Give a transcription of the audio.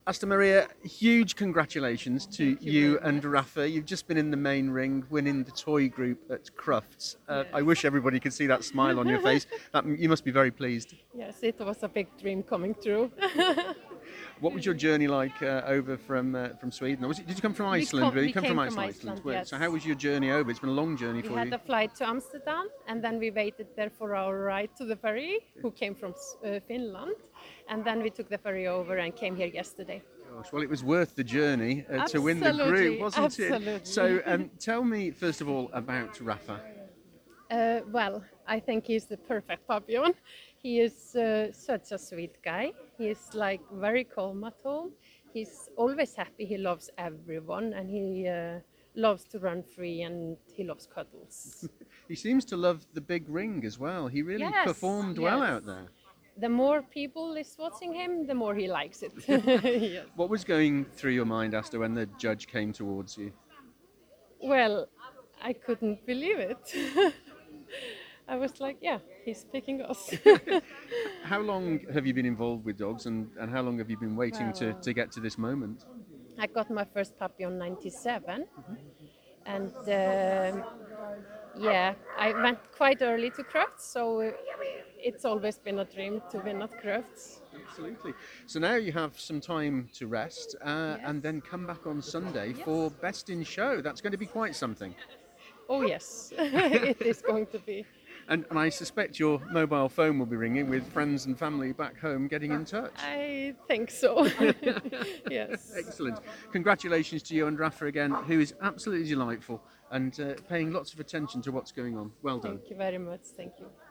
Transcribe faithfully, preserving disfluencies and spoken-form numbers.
Asta Maria, huge congratulations to you and Rafa. You've just been in the main ring, winning the toy group at Crufts. Uh, I wish everybody could see that smile on your face. That, you must be very pleased. Yes, it was a big dream coming true. What was your journey like uh, over from uh, from Sweden? Or was it, did you come from We Iceland? come- Really? we You come came from from Iceland. Iceland, Well, yes. So how was your journey over? It's been a long journey We for had you. a flight to Amsterdam, and then we waited there for our ride to the ferry, who came from uh, Finland, and then we took the ferry over and came here yesterday. Gosh, well, it was worth the journey uh, to win the Absolutely, group, wasn't absolutely. it? So um, tell me, first of all, about Rafa. Uh, well, I think he's the perfect Papillon. He is uh, such a sweet guy. He is like very calm at home. He's always happy. He loves everyone, and he uh, loves to run free, and he loves cuddles. He seems to love the big ring as well. He really Yes, performed well yes. out there. The more people is watching him, the more he likes it. Yes. What was going through your mind, Asta, when the judge came towards you? Well, I couldn't believe it. I was like, yeah, he's picking us. How long have you been involved with dogs, and, and how long have you been waiting to, Well- to get to this moment? I got my first puppy on ninety-seven, and um yeah, I went quite early to Crufts, so it's always been a dream to win at Crufts. Absolutely. So now you have some time to rest uh, and then come back on Sunday for Best in Show. That's going to be quite something. Oh yes, it is going to be. And, and I suspect your mobile phone will be ringing with friends and family back home getting in touch. I think so. Yes. Excellent. Congratulations to you and Rafa again, who is absolutely delightful and uh, paying lots of attention to what's going on. Well done. Thank you very much. Thank you.